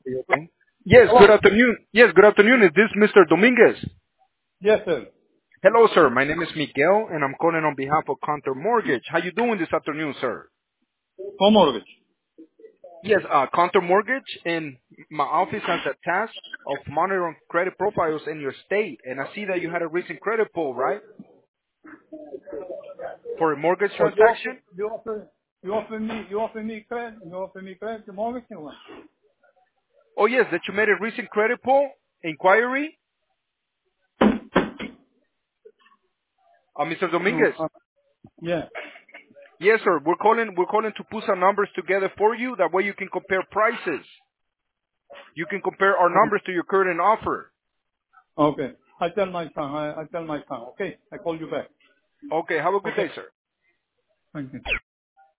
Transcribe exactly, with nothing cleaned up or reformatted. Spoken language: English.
Okay. Yes, good Hello? afternoon. Yes, good afternoon. Is this Mister Dominguez? Yes, sir. Hello, sir. My name is Miguel, and I'm calling on behalf of Counter Mortgage. How you doing this afternoon, sir? Home mortgage. Yes, uh, Counter Mortgage, and my office has a task of monitoring credit profiles in your state, and I see that you had a recent credit pull, right, for a mortgage Oh, you offer, transaction? you offer, you offer me, you offer me credit, you offer me credit to mortgage or what? Oh, yes, that you made a recent credit pull inquiry, uh, Mister No, Dominguez. uh, yeah. Yes, sir. We're calling. We're calling to put some numbers together for you. That way, you can compare prices. You can compare our Oh, numbers to your current offer. okay. I tell my son, I, I tell my son, okay? I call you back. Okay. Have a good day, Okay. sir. Thank you.